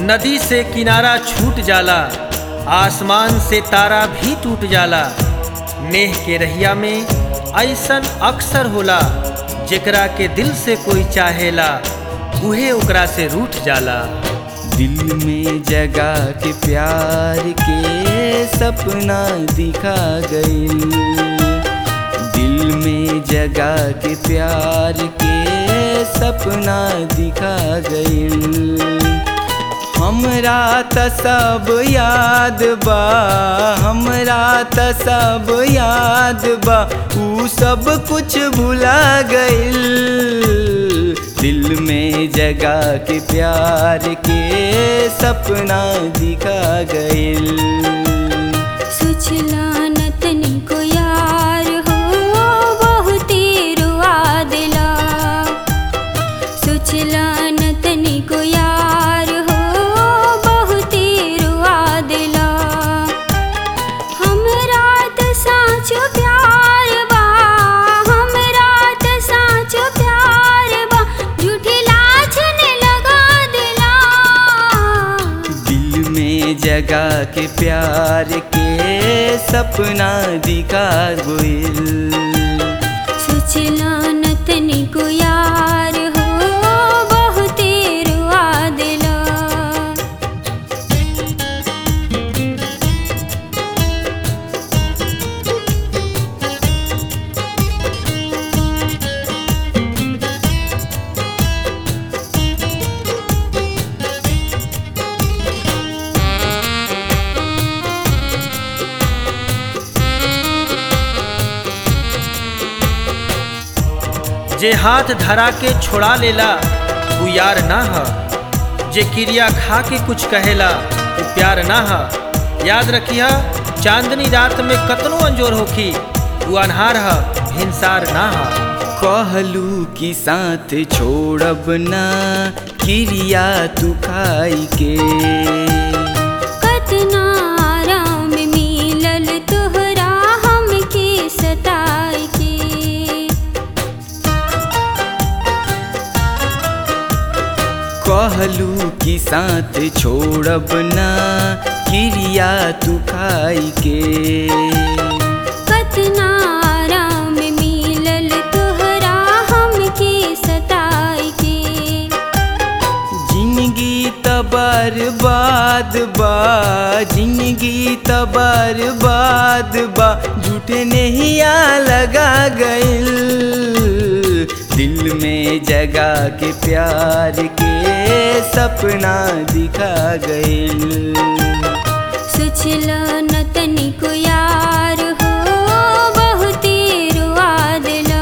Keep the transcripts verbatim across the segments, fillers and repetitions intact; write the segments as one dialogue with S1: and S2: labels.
S1: नदी से किनारा छूट जाला, आसमान से तारा भी टूट जाला। नेह के रहिया में ऐसन अक्सर होला, जेकरा के दिल से कोई चाहेला उहे ओकरा से रूठ जाला।
S2: दिल में जगा के प्यार के सपना दिखा गइल, दिल में जगा के प्यार के सपना दिखा गइल। हमरा त सब याद बा, हमरा त सब याद बा, ऊ सब कुछ भुला गइल। दिल में जगा के प्यार के सपना दिखा गइल।
S3: सोचला न तनिको यार हो बहुते रुआ दिला, सोचला न तनिको यार हो बहुते रुआ दिला। हमरा त साचो प्यार बा, हमरा त साचो प्यार बा, झूठी लाछन लगा दिला।
S2: दिल में जगा के प्यार के सपना दिखा गइल।
S3: सोचला न तनिको यार हो बहुते रुआ दिला।
S1: जे हाथ धरा के छोड़ा लेला वो यार ना ह, जे क्रिया खा के कुछ कहेला वो प्यार ना ह। याद रखिया चांदनी रात में कतनो अंजोर होखी, वो अनहार ह हिंसार ना ह।
S2: कहलू कि साथ छोड़ब ना क्रिया तू खाई के,
S3: कतना आराम मिलल तोहरा हमके सताई के।
S2: कहलू कि साथ छोड़ब ना क्रिया तू खाई के,
S3: कतना आराम मिलल तोहरा हमके सताई के।
S2: जिंदगी त बर्बाद बा, जिंदगी त बर्बाद बा, झूठे नहिया लगा गइल। दिल में जगा के प्यार के सपना दिखा गइल।
S3: सोचला न तनिको यार हो बहुते रुआ दिला।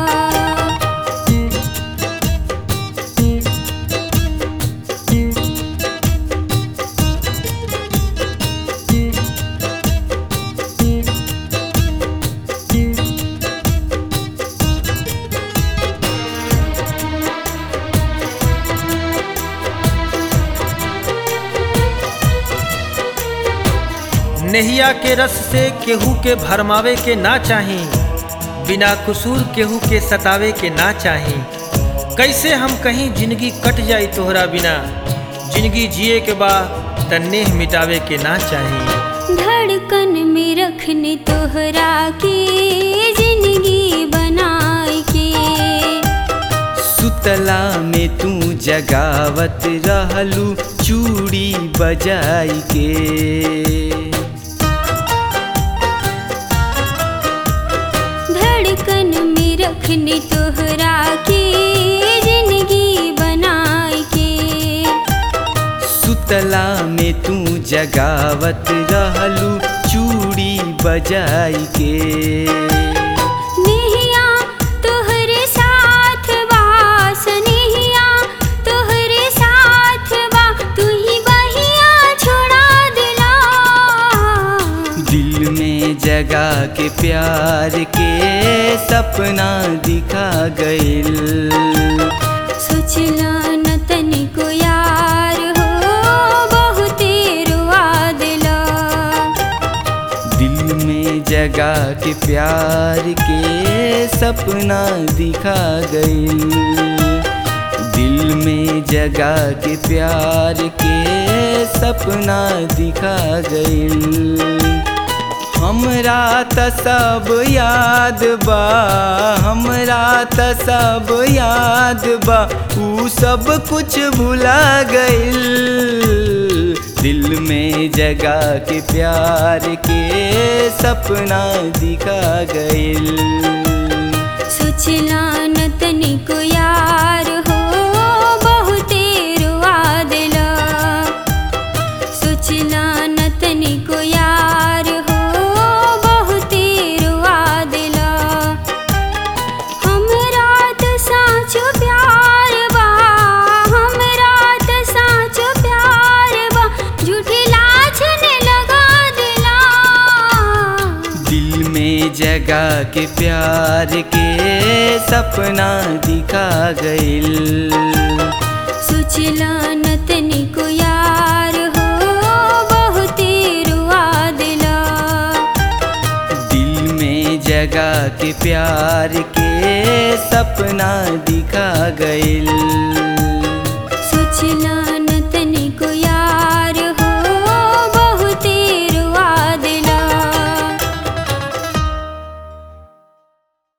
S1: नेहिया के रस से केहू के भरमावे के ना चाही, बिना कसूर केहू के सतावे के ना चाही। कैसे हम कहीं जिंदगी कट जाई तोहरा बिना, जिंदगी जिए के बाद तन्नेह मिटावे के ना चाही।
S3: धड़कन में रखने तोहरा के जिंदगी बनाए के,
S2: सुतला में तू जगावत रहलू चूड़ी बजाई के।
S3: धड़कन में रखने तोहरा के जिंदगी बनाए के।
S2: सुतला में तू जगावत रहलू चूड़ी बजाई के।
S3: नेहिया तोहरे साथ बा, सनेहिया तोहरे साथ बा, तू ही बहिया छोड़ा दिला।
S2: दिल में जगा के प्यार के सपना दिखा गइल।
S3: सोचला न तनिको यार हो बहुते रुआ दिला।
S2: दिल में जगा के प्यार के सपना दिखा गइल। दिल में जगा के प्यार के सपना दिखा गइल। हमरा त सब याद बा, हमरा त सब याद बा, ऊ सब कुछ भुला गइल। दिल में जगा के प्यार के सपना दिखा गइल।
S3: सोचला न तनिको यार हो बहुते रुआ देला, सोचला न तनिको यार हो बहुते रुआ देला। हमरा त साचो प्यार बा, हमरा त साचो प्यार बा, झूठी लाछन लगा देला।
S2: दिल में जगा के प्यार के सपना दिखा गइल।
S3: सोचला न तनिको यार हो बहुते रुआ देला।
S2: दिल में जगा के प्यार के सपना दिखा गइल।